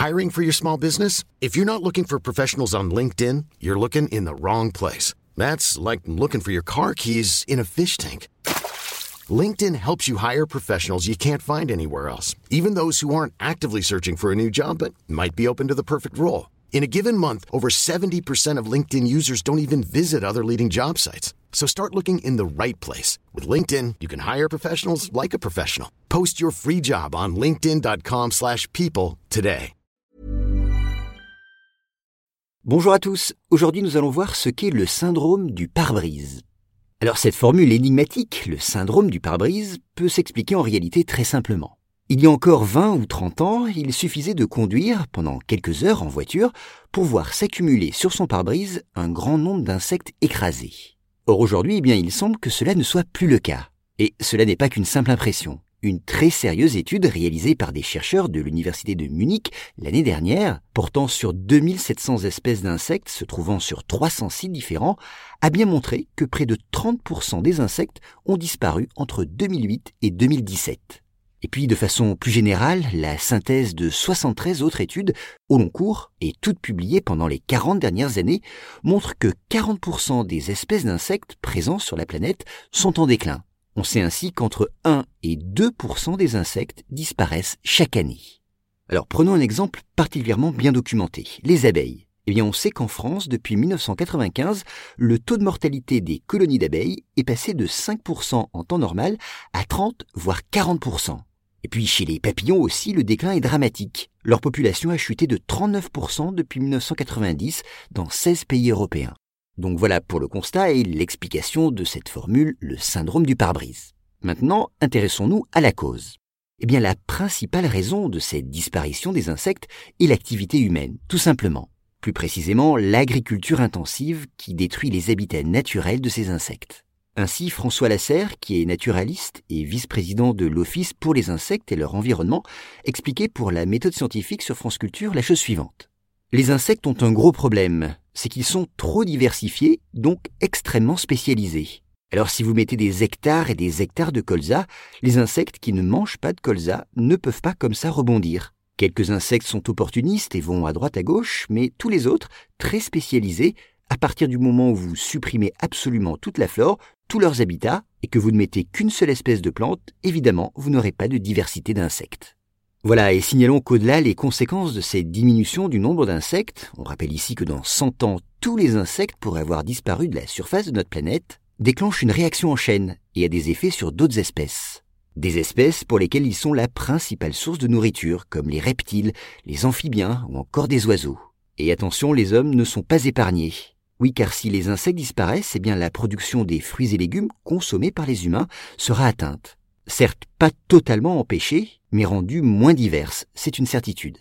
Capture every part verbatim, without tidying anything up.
Hiring for your small business? If you're not looking for professionals on LinkedIn, you're looking in the wrong place. That's like looking for your car keys in a fish tank. LinkedIn helps you hire professionals you can't find anywhere else, even those who aren't actively searching for a new job but might be open to the perfect role. In a given month, over seventy percent of LinkedIn users don't even visit other leading job sites. So start looking in the right place. With LinkedIn, you can hire professionals like a professional. Post your free job on linkedin dot com slash people today. Bonjour à tous, aujourd'hui nous allons voir ce qu'est le syndrome du pare-brise. Alors cette formule énigmatique, le syndrome du pare-brise, peut s'expliquer en réalité très simplement. Il y a encore vingt ou trente ans, il suffisait de conduire pendant quelques heures en voiture pour voir s'accumuler sur son pare-brise un grand nombre d'insectes écrasés. Or aujourd'hui, eh bien, il semble que cela ne soit plus le cas. Et cela n'est pas qu'une simple impression. Une très sérieuse étude réalisée par des chercheurs de l'université de Munich l'année dernière, portant sur deux mille sept cents espèces d'insectes se trouvant sur trois cents sites différents, a bien montré que près de trente pour cent des insectes ont disparu entre deux mille huit et deux mille dix-sept. Et puis, de façon plus générale, la synthèse de soixante-treize autres études au long cours, et toutes publiées pendant les quarante dernières années, montre que quarante pour cent des espèces d'insectes présents sur la planète sont en déclin. On sait ainsi qu'entre un et deux pour cent des insectes disparaissent chaque année. Alors prenons un exemple particulièrement bien documenté, les abeilles. Eh bien on sait qu'en France, depuis mille neuf cent quatre-vingt-quinze, le taux de mortalité des colonies d'abeilles est passé de cinq pour cent en temps normal à trente voire quarante pour cent. Et puis chez les papillons aussi, le déclin est dramatique. Leur population a chuté de trente-neuf pour cent depuis mille neuf cent quatre-vingt-dix dans seize pays européens. Donc voilà pour le constat et l'explication de cette formule, le syndrome du pare-brise. Maintenant, intéressons-nous à la cause. Eh bien, la principale raison de cette disparition des insectes est l'activité humaine, tout simplement. Plus précisément, l'agriculture intensive qui détruit les habitats naturels de ces insectes. Ainsi, François Lasserre, qui est naturaliste et vice-président de l'Office pour les insectes et leur environnement, expliquait pour la méthode scientifique sur France Culture la chose suivante. Les insectes ont un gros problème, c'est qu'ils sont trop diversifiés, donc extrêmement spécialisés. Alors si vous mettez des hectares et des hectares de colza, les insectes qui ne mangent pas de colza ne peuvent pas comme ça rebondir. Quelques insectes sont opportunistes et vont à droite à gauche, mais tous les autres, très spécialisés, à partir du moment où vous supprimez absolument toute la flore, tous leurs habitats, et que vous ne mettez qu'une seule espèce de plante, évidemment, vous n'aurez pas de diversité d'insectes. Voilà, et signalons qu'au-delà, les conséquences de cette diminution du nombre d'insectes, on rappelle ici que dans cent ans, tous les insectes pourraient avoir disparu de la surface de notre planète, déclenchent une réaction en chaîne et a des effets sur d'autres espèces. Des espèces pour lesquelles ils sont la principale source de nourriture, comme les reptiles, les amphibiens ou encore des oiseaux. Et attention, les hommes ne sont pas épargnés. Oui, car si les insectes disparaissent, eh bien la production des fruits et légumes consommés par les humains sera atteinte. Certes pas totalement empêchée, mais rendue moins diverse, c'est une certitude.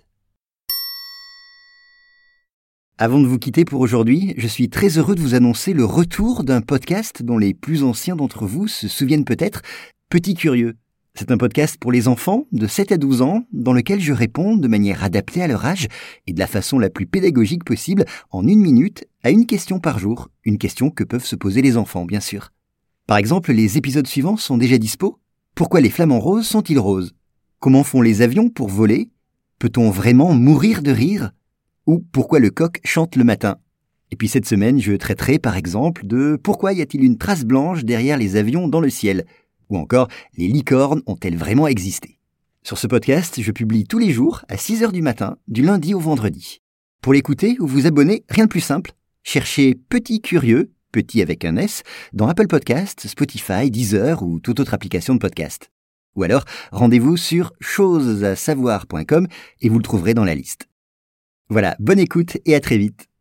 Avant de vous quitter pour aujourd'hui, je suis très heureux de vous annoncer le retour d'un podcast dont les plus anciens d'entre vous se souviennent peut-être, Petit Curieux. C'est un podcast pour les enfants de sept à douze ans, dans lequel je réponds de manière adaptée à leur âge et de la façon la plus pédagogique possible en une minute à une question par jour, une question que peuvent se poser les enfants, bien sûr. Par exemple, les épisodes suivants sont déjà dispo. Pourquoi les flamants roses sont-ils roses ? Comment font les avions pour voler ? Peut-on vraiment mourir de rire ? Ou pourquoi le coq chante le matin ? Et puis cette semaine, je traiterai par exemple de pourquoi y a-t-il une trace blanche derrière les avions dans le ciel ? Ou encore, les licornes ont-elles vraiment existé ? Sur ce podcast, je publie tous les jours à six heures du matin, du lundi au vendredi. Pour l'écouter ou vous abonner, rien de plus simple. Cherchez Petit Curieux, petit avec un S, dans Apple Podcasts, Spotify, Deezer ou toute autre application de podcast. Ou alors, rendez-vous sur choses à savoir point com et vous le trouverez dans la liste. Voilà, bonne écoute et à très vite.